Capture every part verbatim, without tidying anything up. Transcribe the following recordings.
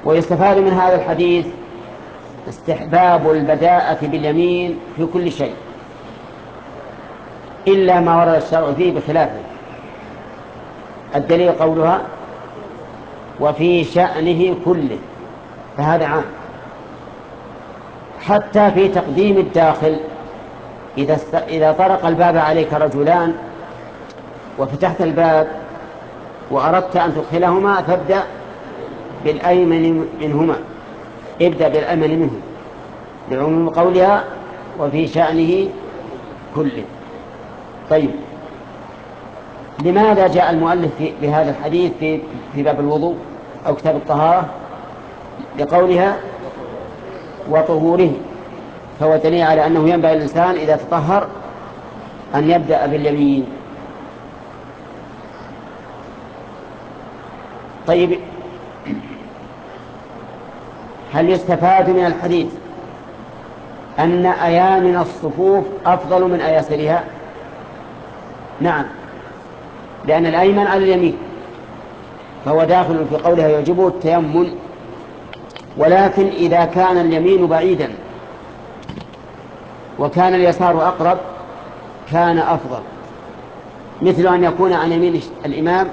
ويستفاد من هذا الحديث استحباب البداءة باليمين في كل شيء إلا ما ورد الشرع فيه بخلافه. الدليل قولها وفي شأنه كله، فهذا عام. حتى في تقديم الداخل، إذا, است... إذا طرق الباب عليك رجلان وفتحت الباب وأردت أن تدخلهما فابدأ بالأيمن منهما، ابدأ بالأيمن منه لعموم قولها وفي شأنه كله. طيب، لماذا جاء المؤلف بهذا الحديث في, في باب الوضوء أو كتاب الطهارة؟ لقولها وطهوره، فهو دليل على أنه ينبغي الإنسان إذا تطهر أن يبدأ باليمين. طيب، هل يستفاد من الحديث أن أيامن الصفوف أفضل من أياسرها؟ نعم، لأن الأيمن على اليمين، فهو داخل في قولها يعجبه التيمم. ولكن إذا كان اليمين بعيدا وكان اليسار أقرب كان أفضل، مثل أن يكون عن يمين الإمام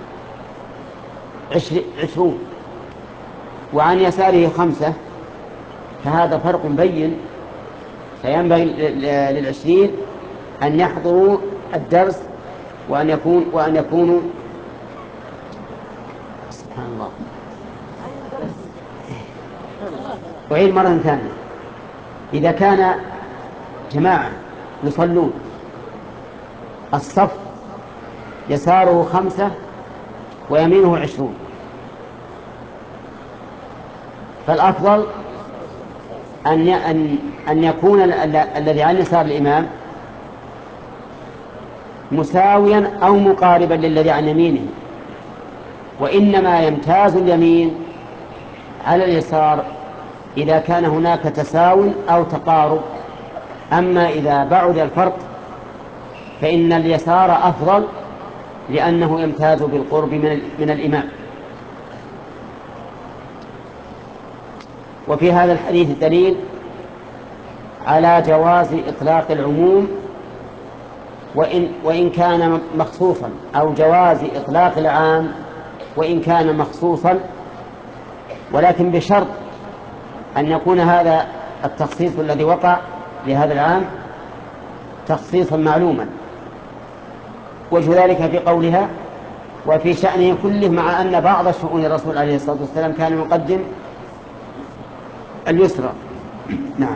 عشرون وعن يساره خمسة، فهذا فرق بين. فينبغي للعشرين أن يحضروا الدرس وأن يكون وأن يكونوا سبحان الله. أعيد مرة ثانية، إذا كان جماعة يصلون الصف يساره خمسة ويمينه عشرون، فالأفضل أن أن أن يكون الذي عن يسار الإمام مساويا أو مقاربا للذي عن يمينه، وإنما يمتاز اليمين على اليسار إذا كان هناك تساو أو تقارب. أما إذا بعد الفرق فإن اليسار أفضل لأنه يمتاز بالقرب من الإمام. وفي هذا الحديث دليل على جواز إطلاق العموم وإن, وإن كان مخصوصا، أو جواز إطلاق العام وإن كان مخصوصا، ولكن بشرط أن يكون هذا التخصيص الذي وقع لهذا العام تخصيصا معلوما. وجه ذلك في قولها وفي شأنه كله، مع أن بعض شؤون الرسول عليه الصلاة والسلام كان يقدم اليسرى. نعم.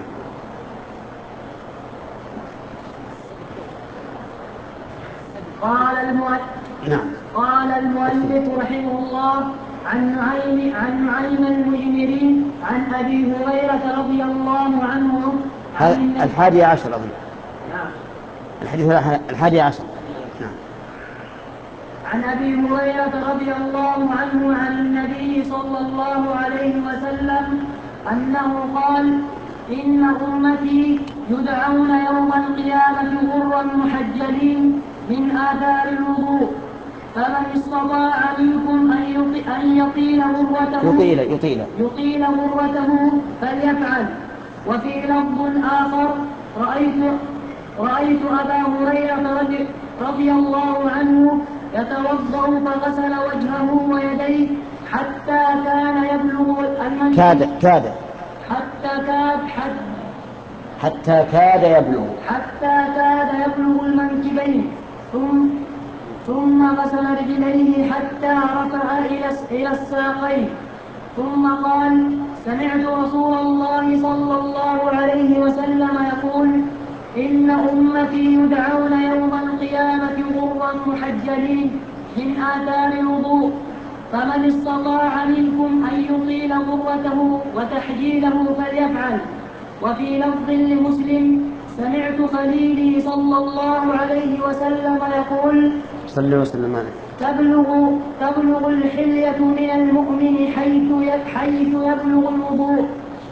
قال المؤلف نعم. قال المؤلف رحمه الله عن نعيم عن نعيم المجمري عن أبي هريرة رضي الله عنه الحادي عشر أظن. نعم. الحديث الحادي عشر. نعم. عن أبي هريرة رضي الله عنه عن النبي صلى الله عليه وسلم أنه قال إن أمتي يدعون يوم القيامة غرا محجلين من آثار الوضوء، فمن استطاع منكم أن يطيل غرته يطيل يطيل يطيل غرته فليفعل. وفي لفظ آخر رأيت رأيت أبا هريرة رضي, رضي الله عنه يتوضأ فغسل وجهه ويديه حتى كان يبلغ المنكبين كاد كاد حتى كاد حد حتى كاد يبلغ حتى كاد يبلغ المنكبين، ثم ثم غسل رجليه حتى رفع إلى الساقين، ثم قال سمعت رسول الله صلى الله عليه وسلم يقول إن أمتي يدعون يوم القيامة غرا محجلين من آثار الوضوء، فمن استطاع منكم أن يطيل غرته وتحجيله فليفعل. وفي لفظ لمسلم سمعت خليلي صلى الله عليه وسلم يقول صلى وسلم عليه تبلغ, تبلغ الحلية من المؤمن حيث, حيث يبلغ الوضوء.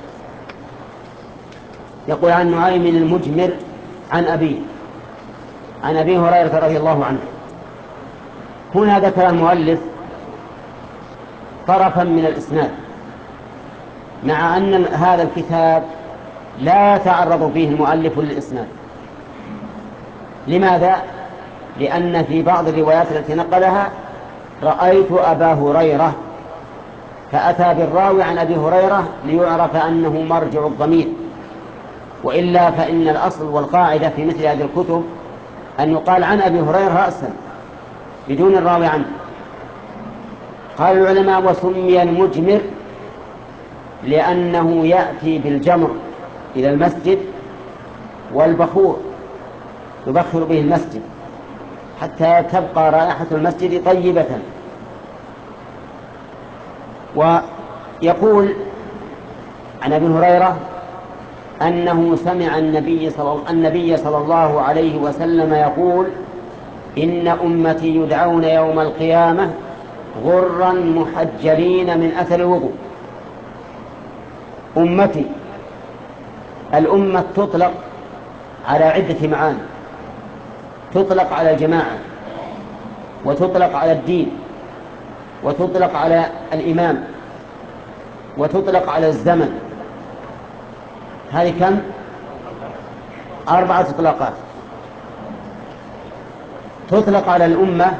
يقول عن نعيم المجمر عن أبي عن أبي هريرة رضي الله عنه. هنا ذكر المؤلف طرفا من الإسناد مع أن هذا الكتاب لا يتعرض فيه المؤلف للإسناد. لماذا؟ لأن في بعض الروايات التي نقلها رأيت أبا هريرة، فأتى بالراوي عن أبي هريرة ليعرف أنه مرجع الضمير، وإلا فإن الأصل والقاعدة في مثل هذه الكتب أن يقال عن أبي هريرة رأسا بدون الراوي عنه. قال العلماء: وسمي المجمر لأنه يأتي بالجمر إلى المسجد والبخور يبخر به المسجد حتى تبقى رائحة المسجد طيبة. ويقول عن أبي هريرة أنه سمع النبي صلى, النبي صلى الله عليه وسلم يقول: إن أمتي يدعون يوم القيامة غرا محجلين من أثر الوضوء. أمتي، الأمة تطلق على عدة معاني، تطلق على الجماعة، وتطلق على الدين، وتطلق على الإمام، وتطلق على الزمن. هذه كم؟ أربعة إطلاقات. تطلق على الأمة،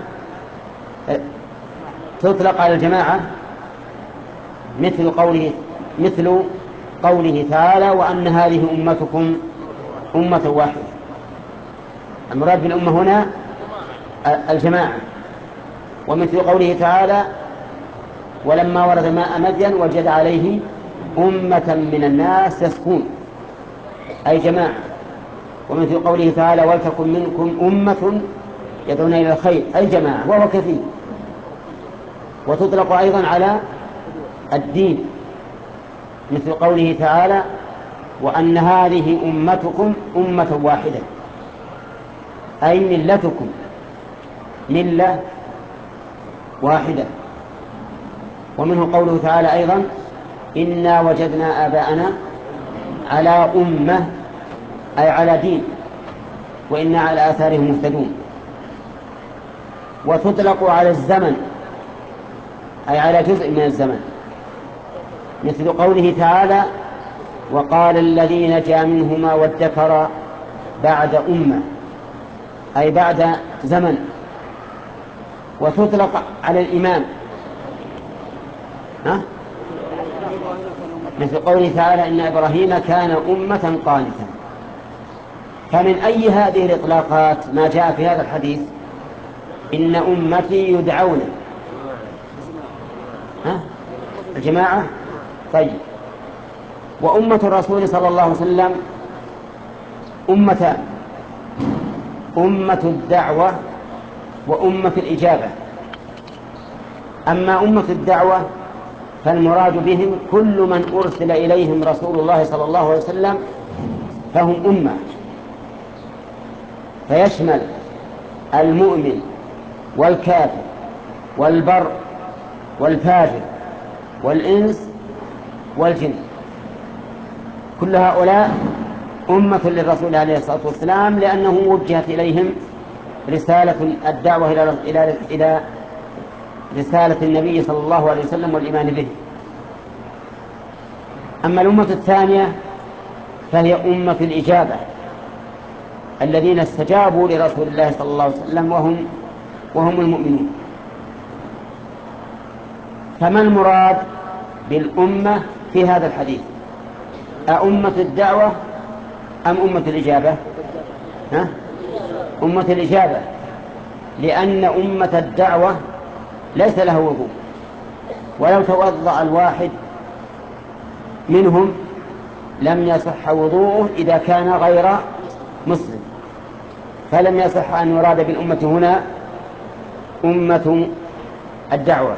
تطلق على الجماعة مثل قوله مثل قوله تعالى: وأن هذه أمتكم أمة واحدة. المراد بالأمة هنا الجماعة. ومثل قوله تعالى: ولما ورد ماء مدين وجد عليه أمة من الناس يسكون، أي جماعة. ومثل قوله تعالى: ولتكن منكم أمة يدعون إلى الخير، أي جماعة، وهو كثير. وتطلق أيضا على الدين مثل قوله تعالى: وأن هذه أمتكم أمة واحدة، أي ملتكم ملة واحدة. ومنه قوله تعالى أيضا: إنا وجدنا آباءنا على أمة، أي على دين، وإنا على آثارهم مهتدون. وتطلق على الزمن، أي على جزء من الزمن مثل قوله تعالى: وقال الذي نجا منهما وادكر بعد أمة، أي بعد زمن. وتطلق على الإمام، ها؟ مثل قوله تعالى: إن إبراهيم كان أمة قانتا. فمن أي هذه الإطلاقات ما جاء في هذا الحديث؟ إن أمتي يدعون، ها؟ الجماعة. طيب، وأمة الرسول صلى الله عليه وسلم أمتان: أمة الدعوة وأمة الإجابة. أما أمة الدعوة فالمراد بهم كل من أرسل إليهم رسول الله صلى الله عليه وسلم، فهم أمة، فيشمل المؤمن والكافر والبر والفاجر والإنس والجن، كل هؤلاء أمة للرسول عليه الصلاة والسلام، لأنه وجهت إليهم رسالة الدعوة إلى إلى إلى رسالة النبي صلى الله عليه وسلم والإيمان به. أما الأمة الثانية فهي أمة الإجابة، الذين استجابوا لرسول الله صلى الله عليه وسلم وهم وهم المؤمنون. فما المراد بالأمة في هذا الحديث؟ أأمة الدعوة أم أمة الإجابة؟ ها؟ أمة الإجابة، لأن أمة الدعوة ليس له وضوء، ولو توضأ الواحد منهم لم يصح وضوءه إذا كان غير مسلم، فلم يصح أن يراد بالأمة هنا أمة الدعوة.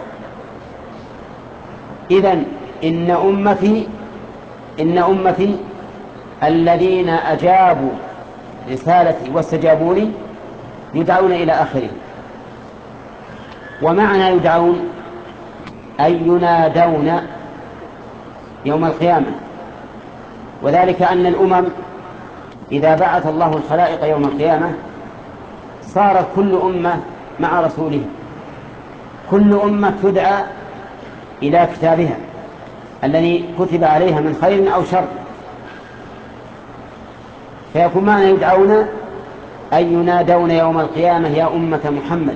إذن إن أمتي إن أمتي الذين أجابوا رسالتي واستجابوا لي يدعون إلى آخره. ومعنى يدعون أي ينادون يوم القيامة، وذلك أن الأمم إذا بعث الله الخلائق يوم القيامة صارت كل أمة مع رسوله، كل أمة تدعى إلى كتابها، الذي كتب عليها من خير أو شر، فيكون معنى يدعون أي ينادون يوم القيامة يا أمة محمد.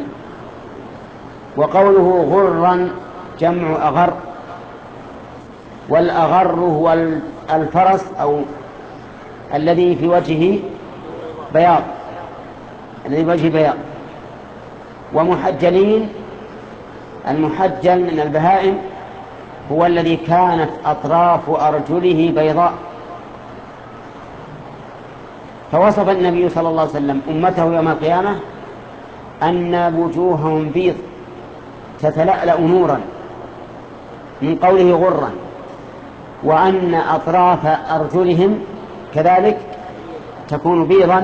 وقوله غرا جمع أغر، والأغر هو الفرس أو الذي في وجهه بياض، الذي في وجهه بياض. ومحجلين، المحجل من البهائم هو الذي كانت أطراف أرجله بيضاء. فوصف النبي صلى الله عليه وسلم أمته يوم القيامة أن وجوههم بيض تتلألأ نورا من قوله غرا، وأن أطراف أرجلهم كذلك تكون بيضا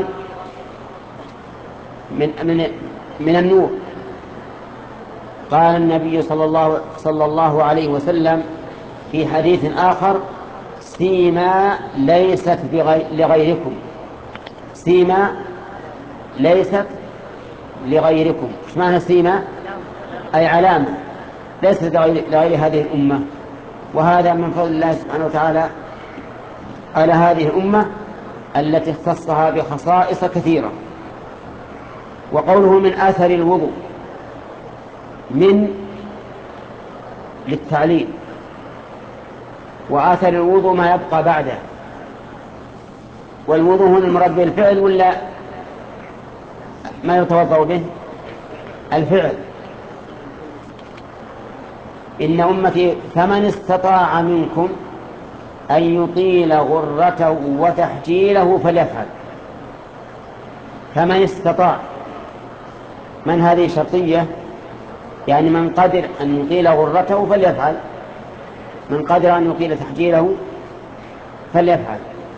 من, من, من النور. قال النبي صلى الله, صلى الله عليه وسلم في حديث آخر سيما ليست لغيركم، سيما ليست لغيركم. ايش معنى سيما؟ أي علامة ليست لغير هذه الأمة. وهذا من فضل الله سبحانه وتعالى على هذه الأمة التي اختصها بخصائص كثيرة. وقوله من آثر الوضوء، من للتعليل، وآثر الوضوء ما يبقى بعده. والوضوء هنا المراد بالفعل ولا ما يتوضأ به؟ الفعل. إن أمتي فمن استطاع منكم أن يطيل غرته وتحجيله فليفعل. فمن استطاع، من هذه شرطية، يعني من قدر أن يطيل غرته فليفعل، من قدر أن يطيل تحجيله فليفعل.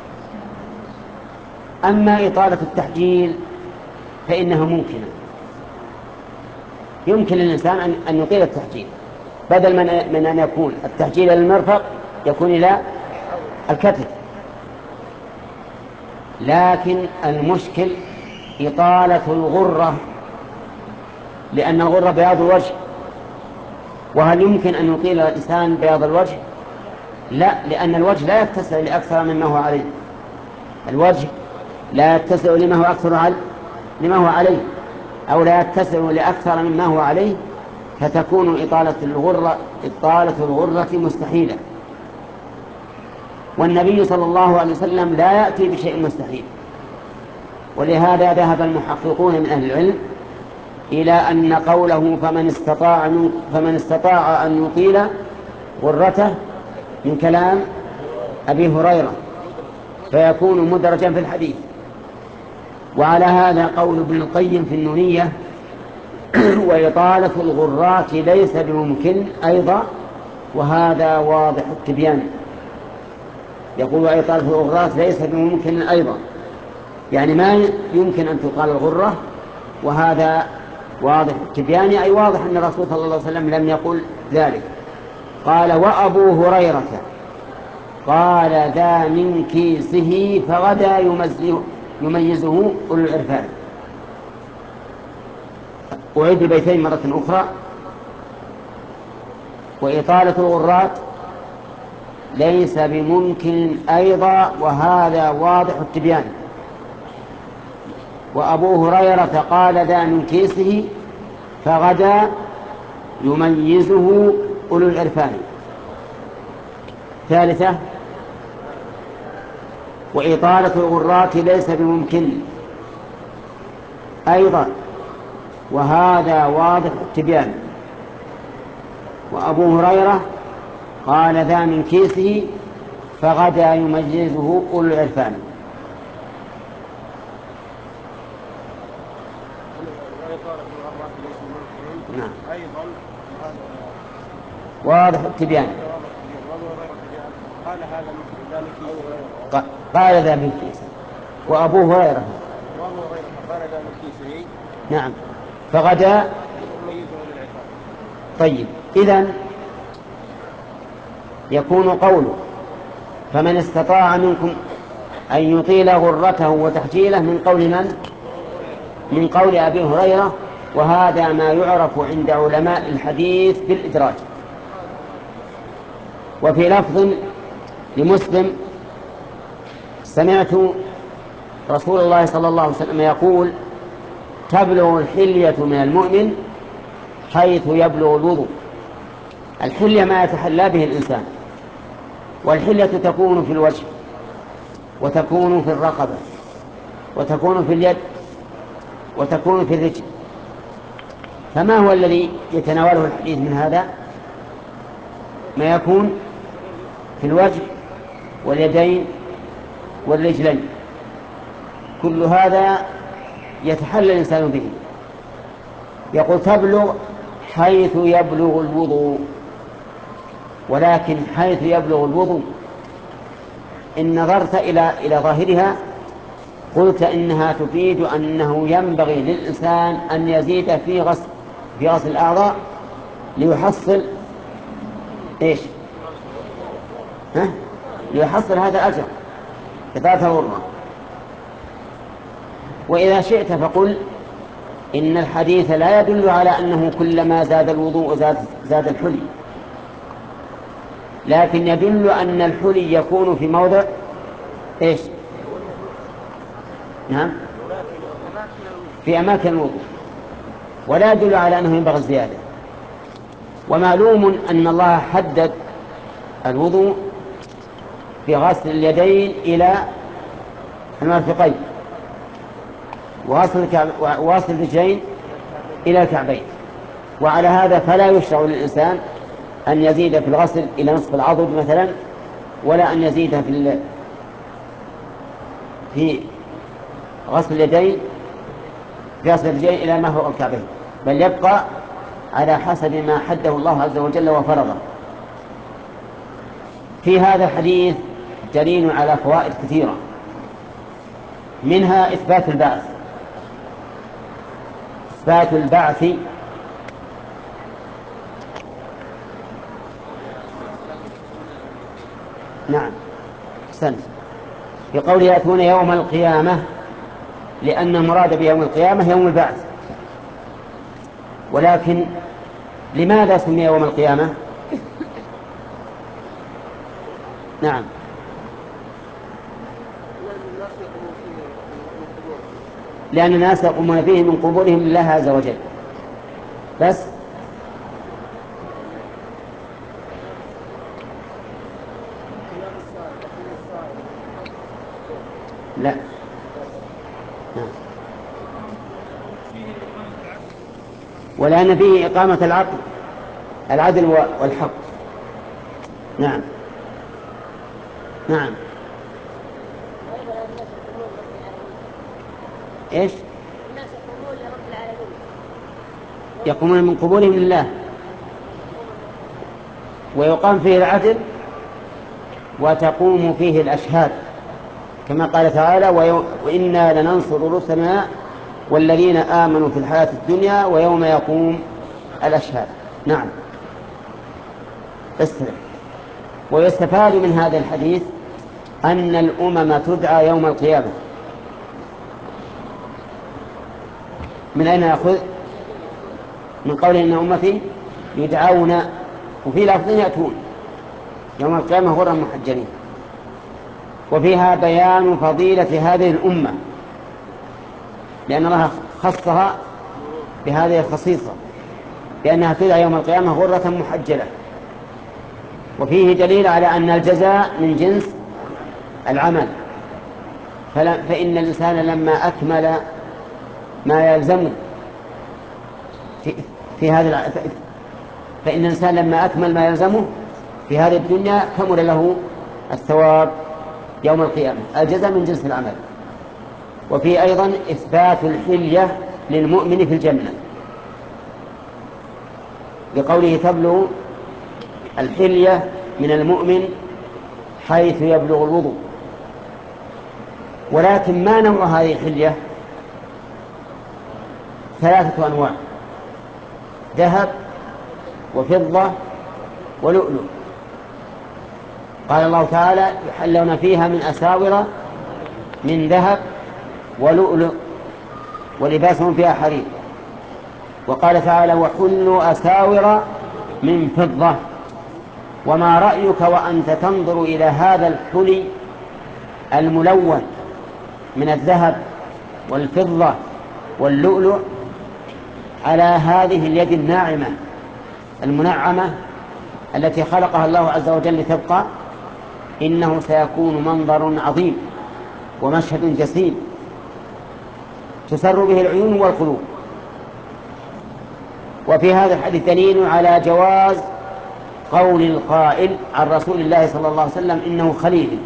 أما إطالة التحجيل فإنها ممكنة، يمكن للإنسان أن يطيل التحجيل، بدل من أن يكون التحجيل إلى المرفق يكون إلى الكتف. لكن المشكل إطالة الغرة، لأن الغرة بياض الوجه، وهل يمكن أن يطيل الإنسان بياض الوجه؟ لا، لأن الوجه لا يتسع لأكثر مما هو عليه. الوجه لا يتسع لما هو أكثر لما هو عليه، أو لا يتسع لأكثر مما هو عليه، فتكون إطالة الغرة إطالة الغرة مستحيلة. والنبي صلى الله عليه وسلم لا يأتي بشيء مستحيل. ولهذا ذهب المحققون من أهل العلم إلى أن قوله فمن استطاع فمن استطاع أن يطيل غرته من كلام أبي هريرة، فيكون مدرجا في الحديث. وعلى هذا قول ابن القيم في النونية وإطالة الغرات ليس بممكن أيضا، وهذا واضح التبيان. يقول وإطالة الغرات ليس بممكن أيضا، يعني ما يمكن أن تطال الغرة، وهذا واضح التبيان، أي واضح أن الرسول صلى الله عليه وسلم لم يقل ذلك. قال وأبو هريرة قال ذا من كيسه فغدا يميزه أولو العرفان. أعيد بيتين مرة أخرى. وإطالة الغرات ليس بممكن أيضا، وهذا واضح التبيان. وأبو هريرة قال ذا من كيسه فغدا يميزه أولو العرفان. ثالثة وإطالة الغرات ليس بممكن أيضا، وهذا واضح التبيان. وأبو هريرة قال ذا من كيسه فغدا يميزه أولو العرفان. نعم. واضح التبيان. قال ذا من كيسه وأبو هريرة نعم فغدا. طيب، إذن يكون قوله فمن استطاع منكم أن يطيل غرته وتحجيله من قول من؟ من قول أبي هريرة، وهذا ما يعرف عند علماء الحديث بالإدراج. وفي لفظ لمسلم: سمعت رسول الله صلى الله عليه وسلم يقول: تبلغ الحلية من المؤمن حيث يبلغ الوضوء. الحلية ما يتحلى به الإنسان، والحلية تكون في الوجه، وتكون في الرقبة، وتكون في اليد، وتكون في الرجل. فما هو الذي يتناوله الحديث من هذا؟ ما يكون في الوجه واليدين والرجلين، كل هذا يتحلى الإنسان به. يقول: تبلغ حيث يبلغ الوضوء. ولكن حيث يبلغ الوضوء إن نظرت إلى إلى ظاهرها قلت إنها تفيد أنه ينبغي للإنسان أن يزيد في غسل في غسل الأعضاء ليحصل إيش؟ ها؟ ليحصل هذا الأجر إضافة الغرة. وإذا شئت فقل إن الحديث لا يدل على أنه كلما زاد الوضوء زاد, زاد الحلي، لكن يدل أن الحلي يكون في موضع إيش؟ نعم، في أماكن الوضوء، ولا يدل على أنه ينبغي الزيادة. ومعلوم أن الله حدد الوضوء في غسل اليدين إلى المرفقين، وغسل الرجلين إلى الكعبين. وعلى هذا فلا يشرع للإنسان أن يزيد في الغسل إلى نصف العضد مثلا، ولا أن يزيد في في غسل اليدين في غسل الرجلين إلى ما هو الكعبين، بل يبقى على حسب ما حده الله عز وجل وفرضه. في هذا الحديث دليل على فوائد كثيرة، منها إثبات البعث إثبات البعث نعم أحسنت. في قوله يأتون يوم القيامة، لأن المراد بيوم القيامة يوم البعث. ولكن لماذا سمي يوم القيامة؟ نعم، لأن الناس يقومون فيه من قبورهم لله عز وجل. بس لا نعم. ولأن فيه إقامة العقل العدل والحق. نعم نعم. إيش؟ الناس يقومون لرب العالمين، يقومون من قبورهم لله، ويقام فيه العدل وتقوم فيه الأشهاد، كما قال تعالى: وإنا لننصر رسلنا والذين آمنوا في الحياة الدنيا ويوم يقوم الأشهاد. نعم استمع. ويستفاد من هذا الحديث أن الأمم تدعى يوم القيامة. من أين نأخذ؟ من قول إن أمتي يدعون، وفي لفظ يأتون يوم القيامة غرا محجلين. وفيها بيان فضيلة هذه الأمة، لأن الله خصها بهذه الخصيصة، لأنها تدعى يوم القيامة غرة محجلة. وفيه دليل على أن الجزاء من جنس العمل، فإن الإنسان لما أكمل ما يلزمه في, في هذا فإن الإنسان لما أكمل ما يلزمه في هذه الدنيا كمل له الثواب يوم القيامة، الجزاء من جنس العمل. وفي أيضا إثبات الحلية للمؤمن في الجنة، بقوله: تبلغ الحلية من المؤمن حيث يبلغ الوضوء. ولكن ما نوع هذه الحلية؟ ثلاثة أنواع: ذهب وفضة ولؤلؤ. قال الله تعالى: يحلون فيها من أساور من ذهب ولؤلؤ ولباسهم فيها حرير. وقال تعالى: وحلوا أساور من فضة. وما رأيك وأنت تنظر إلى هذا الحلي الملون من الذهب والفضة واللؤلؤ على هذه اليد الناعمة المنعمة التي خلقها الله عز وجل لتبقى؟ إنه سيكون منظر عظيم ومشهد جسيم تسر به العيون والقلوب. وفي هذا الحديث دليل على جواز قول القائل عن رسول الله صلى الله عليه وسلم إنه خليل،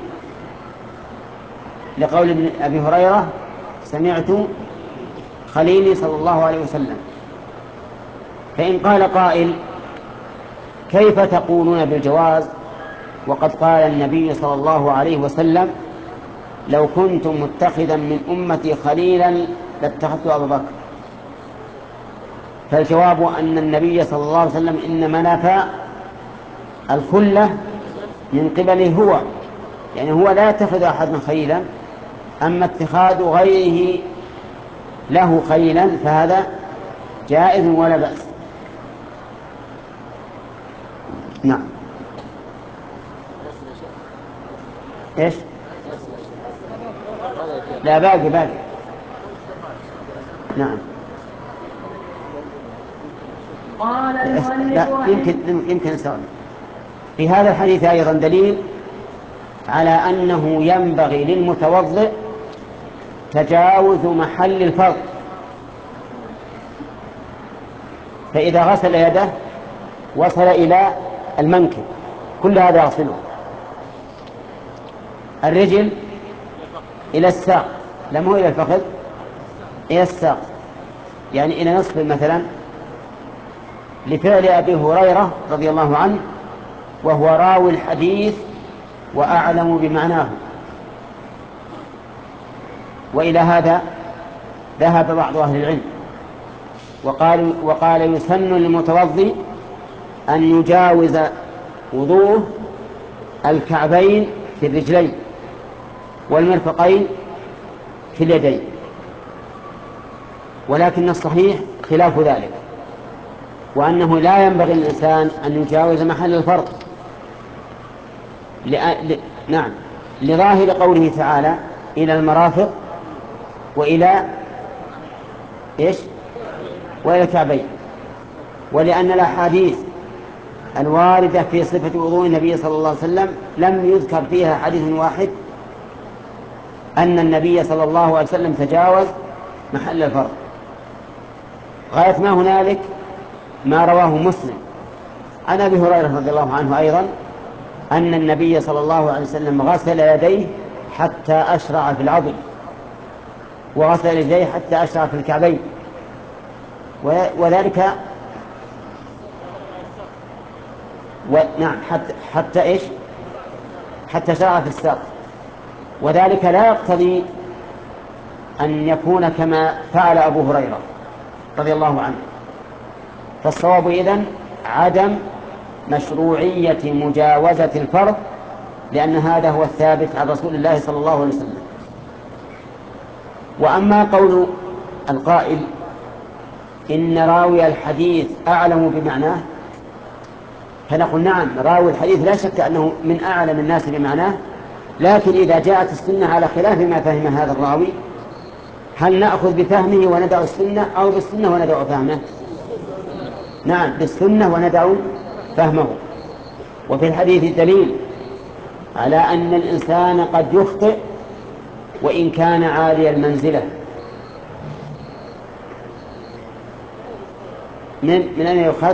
لقول ابن أبي هريرة سمعت خليلي صلى الله عليه وسلم. فإن قال قائل كيف تقولون بالجواز وقد قال النبي صلى الله عليه وسلم لو كنت متخذا من أمتي خليلا لاتخذت أبا بكر؟ فالجواب أن النبي صلى الله عليه وسلم إنما نفى الخلة من قبله هو، يعني هو لا يتخذ أحد من خليلا، أما اتخاذ غيره له خليلا فهذا جائز ولا بأس. نعم. إيش؟ لا باقي باقي. نعم. قال المؤلف لا يمكن يمكن نسأل. في هذا الحديث أيضا دليل على أنه ينبغي للمتوضئ تجاوز محل الفرض، فإذا غسل يده وصل إلى المنكب كل هذا يغسله، الرجل إلى الساق، لم هو إلى الفخذ، إلى الساق، يعني إلى نصف مثلا، لفعل أبي هريرة رضي الله عنه وهو راوي الحديث وأعلم بمعناه. وإلى هذا ذهب بعض أهل العلم وقال, وقال يسن للمتوضي أن يجاوز وضوءه الكعبين في الرجلين والمرفقين في اليدين، ولكن الصحيح خلاف ذلك، وأنه لا ينبغي للإنسان أن يجاوز محل الفرض. لأ... ل... نعم، لظاهر قوله تعالى إلى المرافق وإلى إيش؟ وإلى الكعبين، ولأن الأحاديث الواردة في صفة وضوء النبي صلى الله عليه وسلم لم يذكر فيها حديث واحد أن النبي صلى الله عليه وسلم تجاوز محل الفرض. غاية ما هنالك ما رواه مسلم عن أبي هريرة رضي الله عنه أيضا أن النبي صلى الله عليه وسلم غسل يديه حتى أشرع في العضد، وغسل يديه حتى أشرع في الكعبين، وذلك ونعم حتى, حتى إيش حتى شرع في الساق، وذلك لا يقتضي أن يكون كما فعل أبو هريرة رضي الله عنه. فالصواب إذن عدم مشروعية مجاوزة الفرض، لأن هذا هو الثابت عن رسول الله صلى الله عليه وسلم. وأما قول القائل إن راوي الحديث أعلم بمعناه، فنقول نعم، راوي الحديث لا شك أنه من أعلم الناس بمعناه، لكن إذا جاءت السنة على خلاف ما فهم هذا الراوي هل نأخذ بفهمه وندع السنة أو بالسنة وندع فهمه؟ نعم، بالسنة وندع فهمه. وفي الحديث دليل على أن الإنسان قد يخطئ وإن كان عالي المنزلة. من من أين يؤخذ؟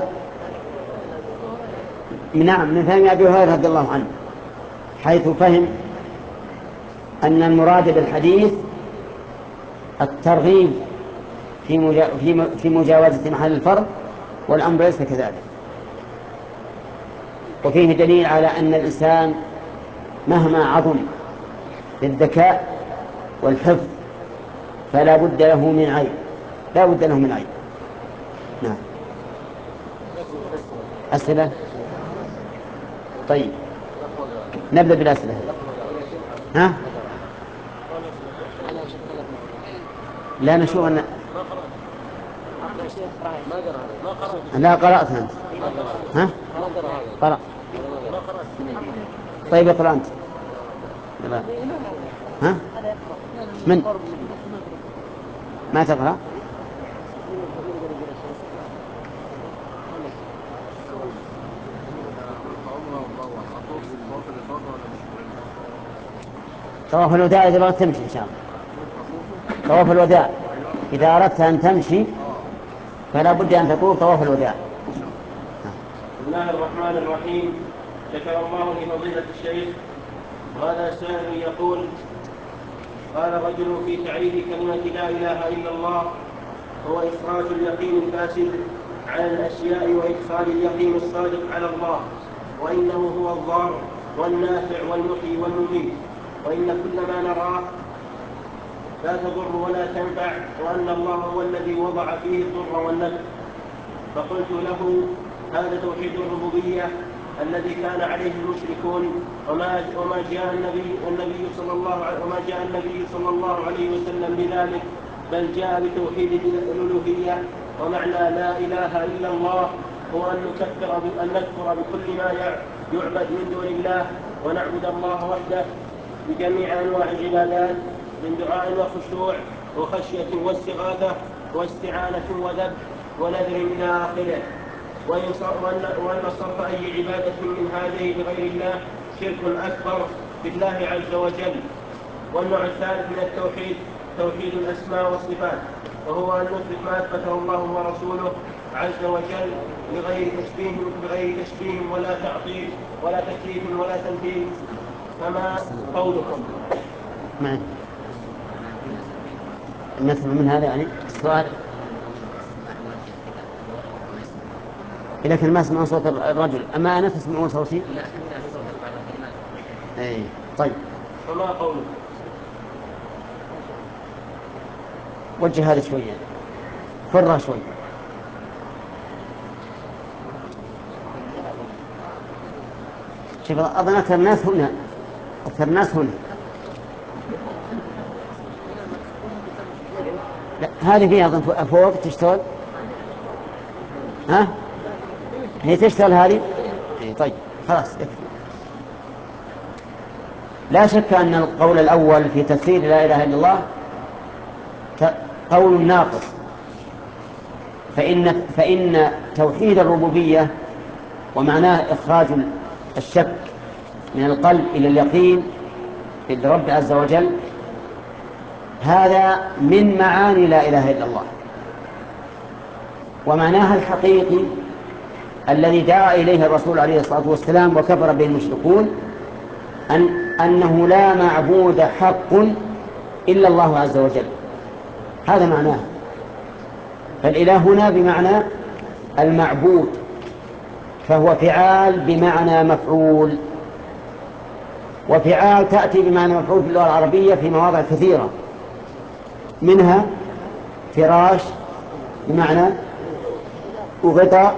نعم، من فهم أبي هريرة رضي الله عنه، حيث فهم أن المراد بالحديث الترغيب في مجا... في في مجاوزة محل الفرض، والأمر ليس كذلك. وفيه دليل على أن الإنسان مهما عظم بالذكاء والحفظ فلا بد له من عيب، لا بد له من عيب. نعم. أسئلة؟ طيب نبدأ بالأسئلة. ها؟ لا نشوف أن لا قرأت أنت. ها؟ قرأ. طيب اقرأ أنت. يلا. ها؟ من؟ ما تقرأ؟ طواف الوداع إذا أردت تمشي إن شاء الله. طواف الوداع إذا أردت أن تمشي فلا بد أن تطوف طواف الوداع. بسم الله الرحمن الرحيم. شكر الله لفضيلة الشيخ. وهذا سائل يقول: قال رجل في تعريف كلمة لا إله إلا الله: هو إخراج اليقين الفاسد على الأشياء وإدخال اليقين الصادق على الله، وإنه هو الضار والنافع والمحيي والمميت، وإن كل ما نراه لا تضر ولا تنفع، وأن الله هو الذي وضع فيه الضر والنفع. فقلت له: هذا توحيد الربوبية الذي كان عليه المشركون، وما وما جاء النبي النبي صلى الله عليه وما جاء النبي صلى الله عليه وسلم بذلك، بل جاء بتوحيد الألوهية. ومعنى لا إله إلا الله هو أن نكفر أن نكفر بكل ما يعبد من دون الله، ونعبد الله وحده بجميع أنواع العبادات من دعاء وخشوع وخشية واستغاثة واستعانة وذبح ونذر إلى آخره. وأن صرف أي عبادة من هذه لغير الله شرك أكبر بالله عز وجل. والنوع الثالث من التوحيد توحيد الأسماء والصفات، وهو أن نثبت ما أثبته الله ورسوله عز وجل بغير تشبيه بغير تشبيه ولا تعطيل ولا تكييف ولا تمثيل. فما قولكم؟ معي. نسمع من هذا يعني السؤال. لكن ما اسمعون صوت الرجل، أما أنا تسمعون صوتي؟ أي طيب. فما قولكم؟ وجه هذا شوية، فرها شوي. شوف أظن أكثر الناس هنا، أكثر الناس هنا. لا هذه فيها أظن فوق تشتغل. ها؟ هي تشتغل هذه؟ إيه طيب خلاص يكفي. لا شك أن القول الأول في تفسير لا إله إلا الله قول ناقص، فإن فإن توحيد الربوبية ومعناه إخراج الشك من القلب إلى اليقين في الرب عز وجل، هذا من معاني لا إله إلا الله. ومعناها الحقيقي الذي دعا إليه الرسول عليه الصلاة والسلام وكفر به المشركون أن أنه لا معبود حق إلا الله عز وجل. هذا معناه. فالإله هنا بمعنى المعبود، فهو فعال بمعنى مفعول، وفعال تأتي بمعنى مفعول في اللغة العربية في مواضع كثيرة، منها فراش بمعنى وغطاء.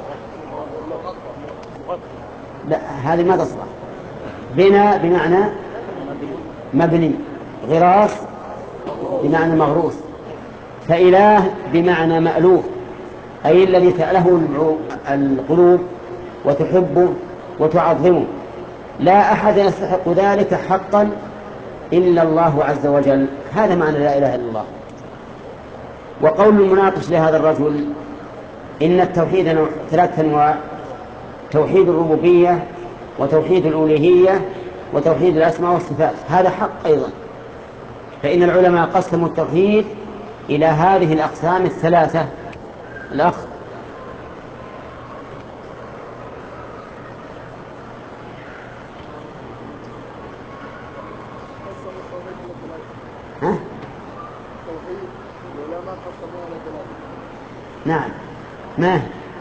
لا هذه ما تصلح. بناء بمعنى مبني، غراس بمعنى مغروس. فإله بمعنى مألوف، أي الذي تأله القلوب وتحبه وتعظمه. لا أحد يستحق ذلك حقا إلا الله عز وجل. هذا معنى لا إله إلا الله. وقول المناقش لهذا الرجل إن التوحيد ثلاثة أنواع: توحيد الربوبية وتوحيد الألوهية وتوحيد الأسماء والصفات، هذا حق أيضا. فإن العلماء قسموا التوحيد إلى هذه الأقسام الثلاثة. الأخ ها؟ نعم. ما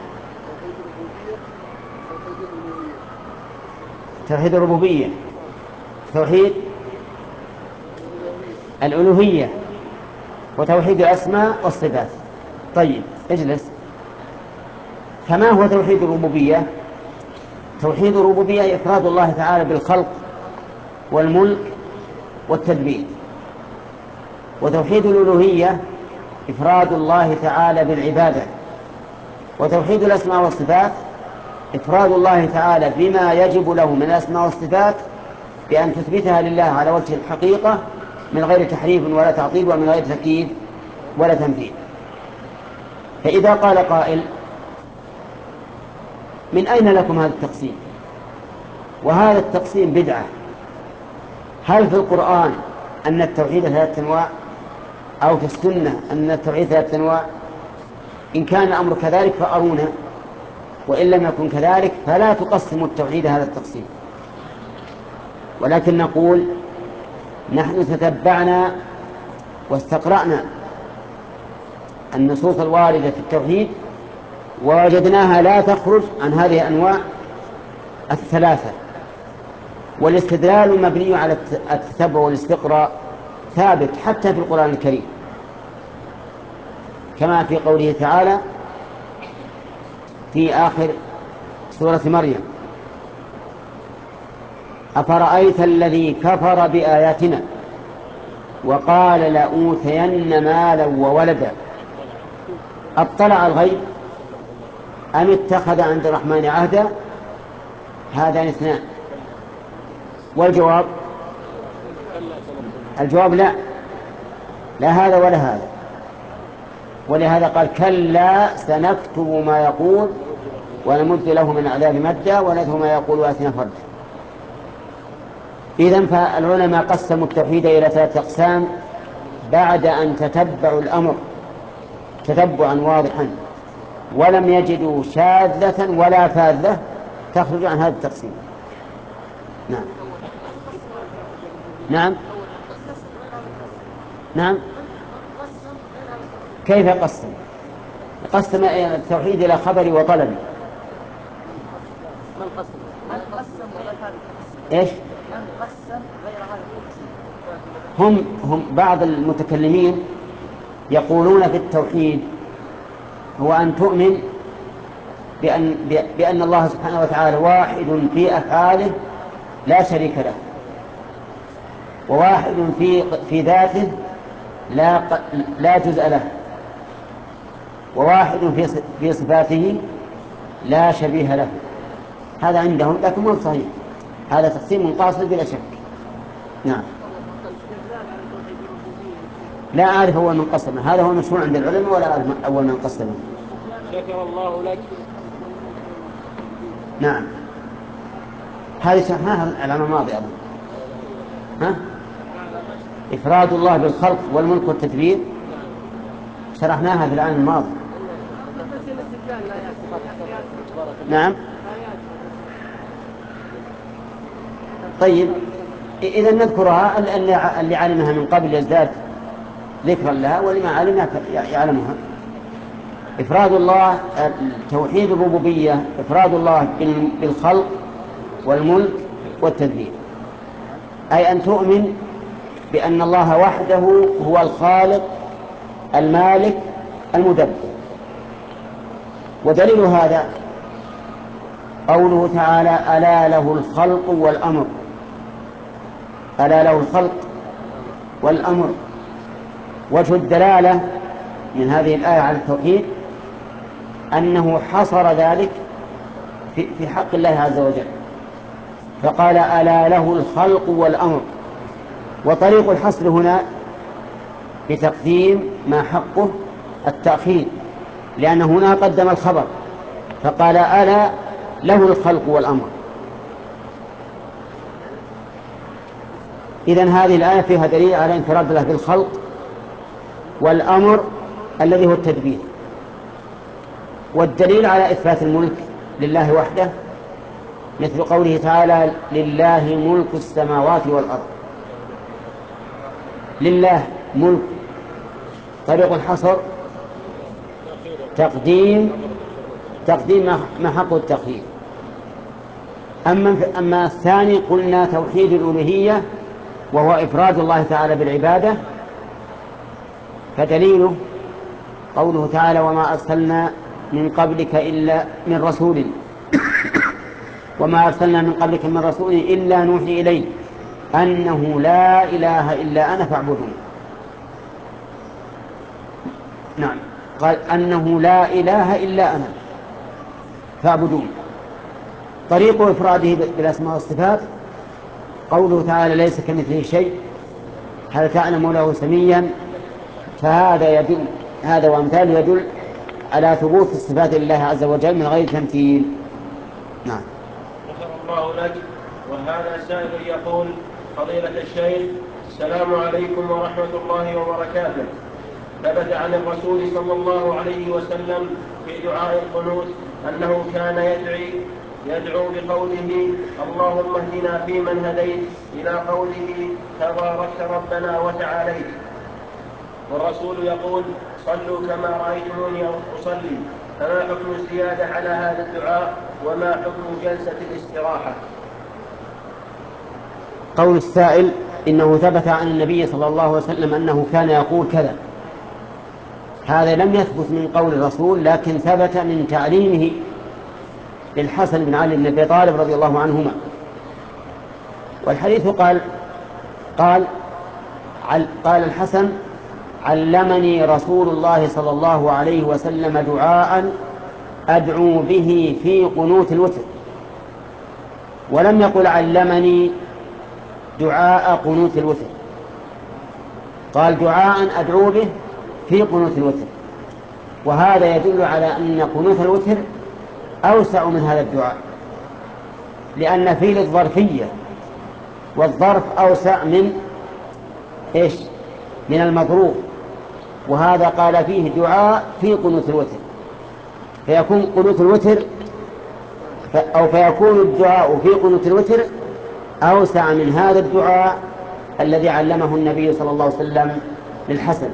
توحيد الربوبية، توحيد الألوهية، وتوحيد الأسماء والصفات. طيب اجلس. فما هو توحيد الربوبية؟ توحيد الربوبية إفراد الله تعالى بالخلق والملك والتدبير. وتوحيد الألوهية إفراد الله تعالى بالعبادة. وتوحيد الأسماء والصفات إفراد الله تعالى بما يجب له من الأسماء والصفات بأن تثبتها لله على وجه الحقيقة من غير تحريف ولا تعطيل ومن غير تكييف ولا تمثيل. فإذا قال قائل من أين لكم هذا التقسيم؟ وهذا التقسيم بدعة. هل في القرآن أن التوحيد ثلاثة أنواع؟ أو في السنة أن التوحيد ثلاثة أنواع؟ إن كان الأمر كذلك فأرونا، وإن لم يكن كذلك فلا تقسموا التوحيد هذا التقسيم. ولكن نقول نحن تتبعنا واستقرأنا النصوص الواردة في التوحيد ووجدناها لا تخرج عن هذه الأنواع الثلاثة، والاستدلال مبني على التتبع والاستقراء ثابت حتى في القرآن الكريم، كما في قوله تعالى في آخر سورة مريم: أفرأيت الذي كفر بآياتنا وقال لأوتين مالا وولدا أطلع الغيب أم اتخذ عند الرحمن عهدا؟ هذان اثنان. والجواب الجواب لا لا هذا ولا هذا. ولهذا قال كلا سنكتب ما يقول ونمد له من عذاب مدا ونذر ما يقول واتنا فردا. إذن فالعلماء قسموا التوحيد إلى ثلاثة أقسام بعد أن تتبعوا الأمر تتبعا واضحا ولم يجدوا شاذة ولا فاذة تخرج عن هذا التقسيم. نعم نعم نعم كيف قسم؟ قسم التوحيد إلى خبر وطلب. من قسم من قسم غير هذا إيش؟ من قسم غير هذا هم هم بعض المتكلمين يقولون في التوحيد هو أن تؤمن بأن, بأن الله سبحانه وتعالى واحد في أفعاله لا شريك له، وواحد في في ذاته لا لا جزء له، وواحد في في صفاته لا شبيه له. هذا عندهم لكن مو صحيح، هذا تقسيم قاصر بلا شك. نعم لا أعرف أول من قسمه، هذا هو المشهور عند العلماء ولا أعرف أول من قسمه. شكر الله لك. نعم هذه شرحناها العام الماضي أظن. ها؟ إفراد الله بالخلق والملك والتدبير شرحناها في العام الماضي. نعم طيب إذا نذكرها اللي علمها من قبل يزداد ذكرا لها، ولما علمها يعلمها. إفراد الله توحيد الربوبية إفراد الله بالخلق والملك والتدبير، أي أن تؤمن بأن الله وحده هو الخالق المالك المدبر. ودليل هذا قوله تعالى ألا له الخلق والأمر. ألا له الخلق والأمر. وجه الدلالة من هذه الآية على التوحيد أنه حصر ذلك في حق الله عز وجل فقال ألا له الخلق والأمر. وطريق الحصر هنا بتقديم ما حقه التأخير، لأن هنا قدم الخبر فقال ألا له الخلق والأمر. إذن هذه الآية فيها دليل على انفراد الله بالخلق والأمر الذي هو التدبير، والدليل على إثبات الملك لله وحده مثل قوله تعالى لله ملك السماوات والأرض. لله ملك، طريق الحصر تقديم تقديم ما حقه التأخير. أما أما الثاني قلنا توحيد الألوهية وهو إفراد الله تعالى بالعبادة، فدليله قوله تعالى وما أرسلنا من قبلك إلا من رسول وما أرسلنا من قبلك من رسول إلا نوحي إليه أنه لا إله إلا أنا فاعبدون. نعم قال أنه لا إله إلا أنا فاعبدون. طريق إفراده بالأسماء والصفات قوله تعالى ليس كمثله شيء هل تعلم له سميا، فهذا يدل هذا وأمثاله يدل على ثبوت الصفات لله عز وجل من غير تمثيل. نعم. غفر الله لك. وهذا سائل يقول: فضيلة الشيخ، السلام عليكم ورحمة الله وبركاته. ثبت عن الرسول صلى الله عليه وسلم في دعاء القنوت أنه كان يدعي يدعو بقوله: اللهم اهدنا فيمن هديت، إلى قوله: تباركت ربنا وتعاليت. والرسول يقول: صلوا كما رأيتموني أصلي. فما حكم الزيادة على هذا الدعاء، وما حكم جلسة الاستراحة؟ قول السائل: إنه ثبت عن النبي صلى الله عليه وسلم أنه كان يقول كذا. هذا لم يثبت من قول الرسول، لكن ثبت من تعليمه للحسن بن علي بن أبي طالب رضي الله عنهما. والحديث قال قال قال الحسن: علمني رسول الله صلى الله عليه وسلم دعاء أدعو به في قنوت الوتر. ولم يقل علمني دعاء قنوت الوتر، قال دعاء أدعو به في قنوت الوتر. وهذا يدل على أن قنوت الوتر أوسع من هذا الدعاء، لأن فيه الظرفية، والظرف أوسع من إيش؟ من المظروف. وهذا قال فيه دعاء في قنوت الوتر، فيكون قنوت الوتر أو فيكون الدعاء في قنوت الوتر أوسع من هذا الدعاء الذي علمه النبي صلى الله عليه وسلم للحسن.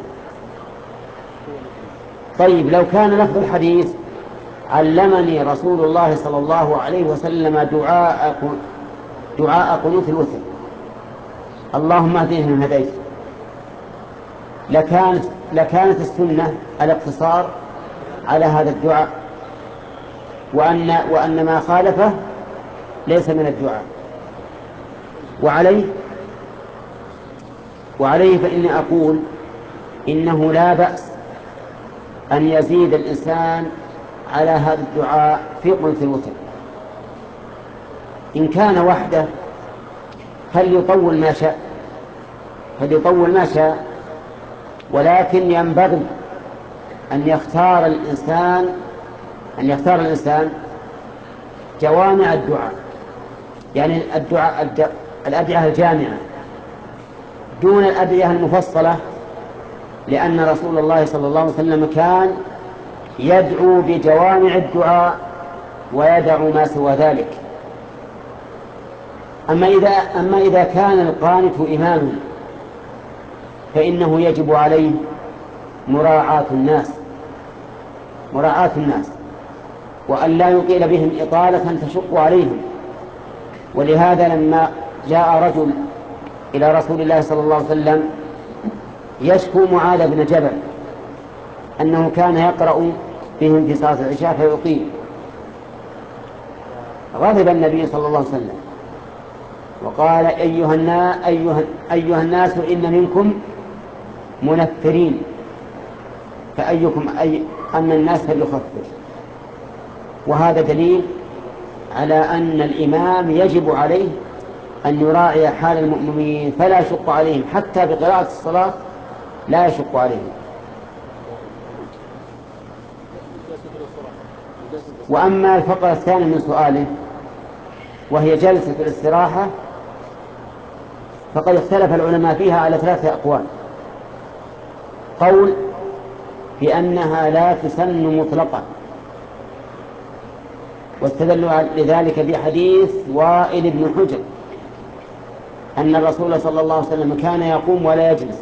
طيب، لو كان لفظ الحديث علمني رسول الله صلى الله عليه وسلم دعاء دعاء قنوت الوتر، اللهم اهدني من هديت، لكانت لكانت السنة الاقتصار على هذا الدعاء، وأن وأن ما خالفه ليس من الدعاء. وعليه وعليه فإني أقول إنه لا بأس أن يزيد الإنسان على هذا الدعاء في قنوت الوتر. إن كان وحده فليطول ما شاء فليطول ما شاء ولكن ينبغي أن يختار الإنسان أن يختار الإنسان جوامع الدعاء، يعني الدعاء الأدعية الجامعة دون الأدعية المفصلة، لأن رسول الله صلى الله عليه وسلم كان يدعو بجوامع الدعاء ويدع ما سوى ذلك. أما إذا, أما إذا كان القانت إماما فإنه يجب عليه مراعاة الناس مراعاة الناس وأن لا يطيل بهم إطالة تشق عليهم. ولهذا لما جاء رجل إلى رسول الله صلى الله عليه وسلم يشكو معاذ بن جبل أنه كان يقرأ بهم في صلاة العشاء فيطيل، غضب النبي صلى الله عليه وسلم وقال: أيها الناس, أيها, أيها الناس إن منكم منفرين، فأيكم أي أن الناس فليخفف. وهذا دليل على أن الإمام يجب عليه أن يراعي حال المؤمنين فلا يشق عليهم، حتى بقراءة الصلاة لا يشق عليهم. وأما الفقرة الثانية من سؤاله وهي جلسة الاستراحة، فقد اختلف العلماء فيها على ثلاثة أقوال. قول بأنها لا تسن مطلقا، واستدلوا لذلك بحديث وائل بن حجر أن الرسول صلى الله عليه وسلم كان يقوم ولا يجلس.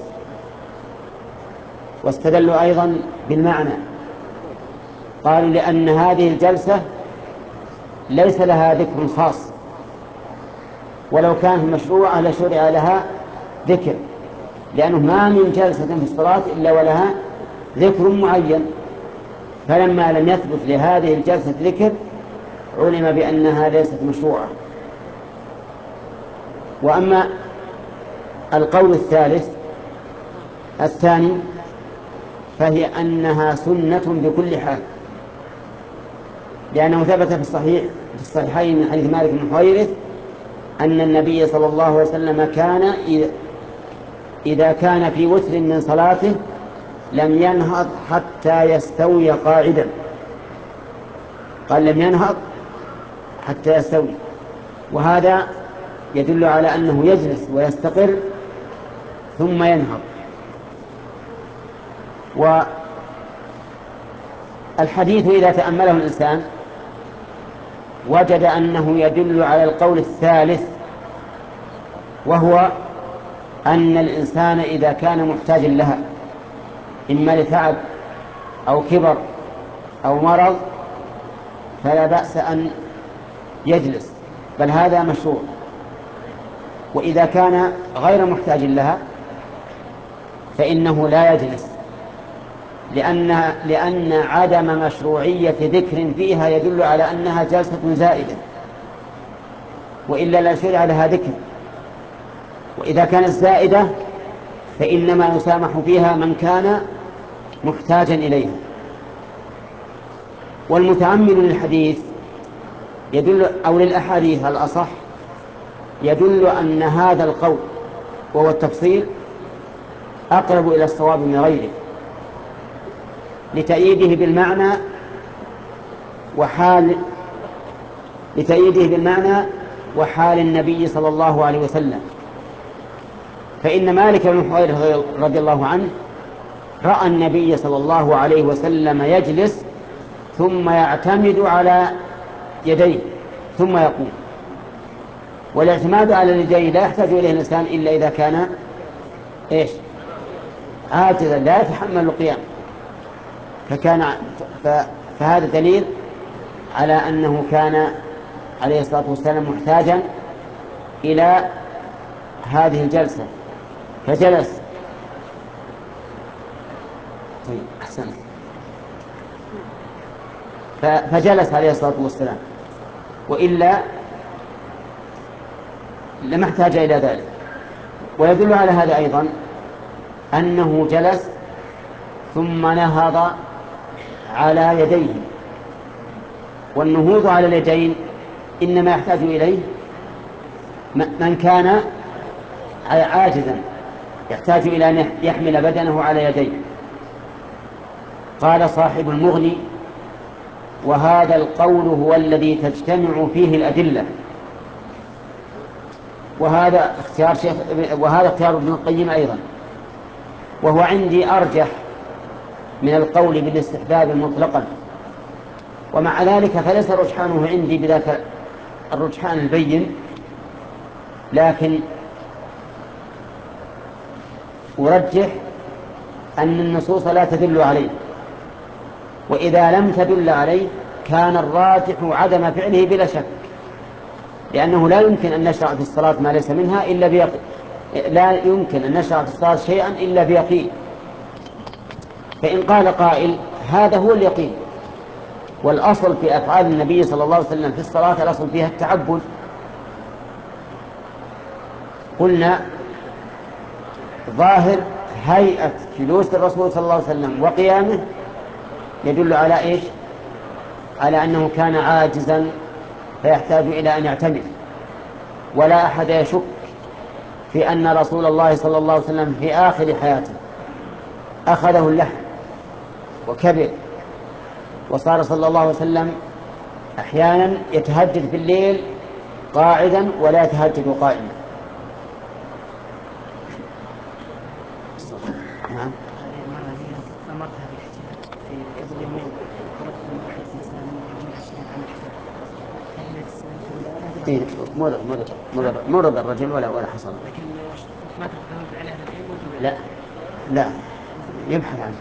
واستدلوا أيضا بالمعنى، قالوا لأن هذه الجلسة ليس لها ذكر خاص، ولو كانت مشروعة لشرع لها ذكر، لأنه ما من جلسة في الصلاة إلا ولها ذكر معين. فلما لم يثبت لهذه الجلسة ذكر علم بأنها ليست مشروعة. وأما القول الثالث الثاني فهي أنها سنة بكل حال، لأنه ثبت في الصحيح في الصحيحين من حديث مالك بن حويرث أن النبي صلى الله عليه وسلم كان إذا كان في وتر من صلاته لم ينهض حتى يستوي قاعدا. قال لم ينهض حتى يستوي، وهذا يدل على أنه يجلس ويستقر ثم ينهض. والحديث إذا تأمله الإنسان وجد أنه يدل على القول الثالث، وهو أن الإنسان إذا كان محتاجا لها إما لتعب أو كبر أو مرض فلا بأس أن يجلس، بل هذا مشروع. وإذا كان غير محتاج لها فإنه لا يجلس، لأن, لأن عدم مشروعية ذكر فيها يدل على أنها جلسة زائدة، وإلا لا شرع لها ذكر. وإذا كانت زائدة فإنما يسامح فيها من كان محتاجا إليها. والمتأمل للحديث يدل أو للأحاديث الأصح يدل أن هذا القول وهو التفصيل أقرب إلى الصواب من غيره، لتأييده بالمعنى وحال لتأييده بالمعنى وحال النبي صلى الله عليه وسلم. فإن مالك بن حويرث رضي الله عنه رأى النبي صلى الله عليه وسلم يجلس ثم يعتمد على يديه ثم يقوم، والاعتماد على اليدين لا يحتاج إليه الإنسان إلا إذا كان إيش عاجزا لا يتحمل القيام، فكان فهذا دليل على أنه كان عليه الصلاة والسلام محتاجا إلى هذه الجلسة فجلس. طيب أحسن. فجلس عليه الصلاة والسلام، وإلا لما احتاج إلى ذلك. ويدل على هذا أيضا أنه جلس ثم نهض على يديه، والنهوض على اليدين إنما يحتاج إليه من كان عاجزا يحتاج إلى أن يحمل بدنه على يديه. قال صاحب المغني: وهذا القول هو الذي تجتمع فيه الأدلة. وهذا اختيار شيخ وهذا اختيار ابن القيم أيضا، وهو عندي أرجح من القول بالاستحباب مطلقا. ومع ذلك فليس رجحانه عندي بذاك الرجحان البين، لكن أرجح أن النصوص لا تدل عليه، وإذا لم تدل عليه كان الراجح عدم فعله بلا شك، لأنه لا يمكن أن نشرع في الصلاة ما ليس منها إلا بيقين، لا يمكن أن نشرع في الصلاة شيئا إلا بيقين. فإن قال قائل هذا هو اليقين، والأصل في أفعال النبي صلى الله عليه وسلم في الصلاة الأصل فيها التعبد، قلنا ظاهر هيئة جلوس الرسول صلى الله عليه وسلم وقيامه يدل على إيش؟ على أنه كان عاجزا فيحتاج إلى أن يعتمد. ولا أحد يشك في أن رسول الله صلى الله عليه وسلم في آخر حياته أخذه اللحم وكبر، وصار صلى الله عليه وسلم أحيانا يتهجد في الليل قاعدا ولا يتهجد قائما. نعم. إيه مرض مرض مرض مرض الرجل ولا ولا حصل. لا لا يبحث عنه.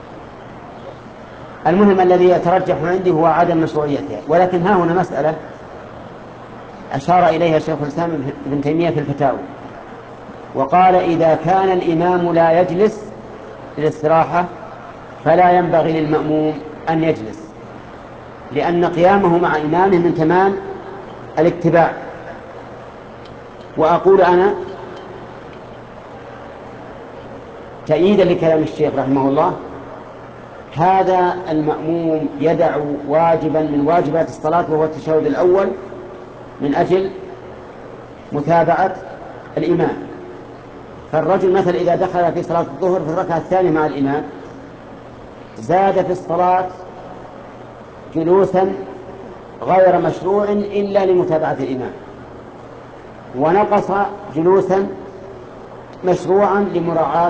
المهم الذي يترجح عندي هو عدم مشروعيتها. ولكن ها هنا مسألة أشار إليها شيخ الإسلام ابن تيمية في الفتاوى، وقال: إذا كان الإمام لا يجلس للاستراحة فلا ينبغي للمأموم أن يجلس، لأن قيامه مع إمامه من تمام الاتباع. وأقول أنا تأييدا لكلام الشيخ رحمه الله: هذا المأموم يدع واجبا من واجبات الصلاة وهو التشهد الأول من أجل متابعة الإمام. فالرجل مثلا إذا دخل في صلاة الظهر في الركعة الثانية مع الإمام زاد في الصلاة جلوسا غير مشروع إلا لمتابعة الإمام، ونقص جلوسا مشروعا لمراعاة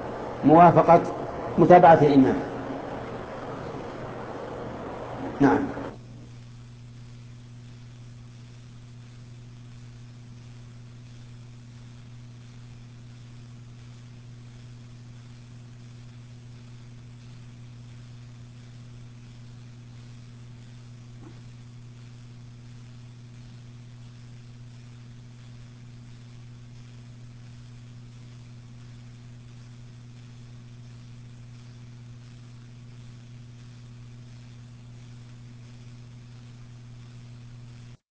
موافقة متابعة الإمام. نعم.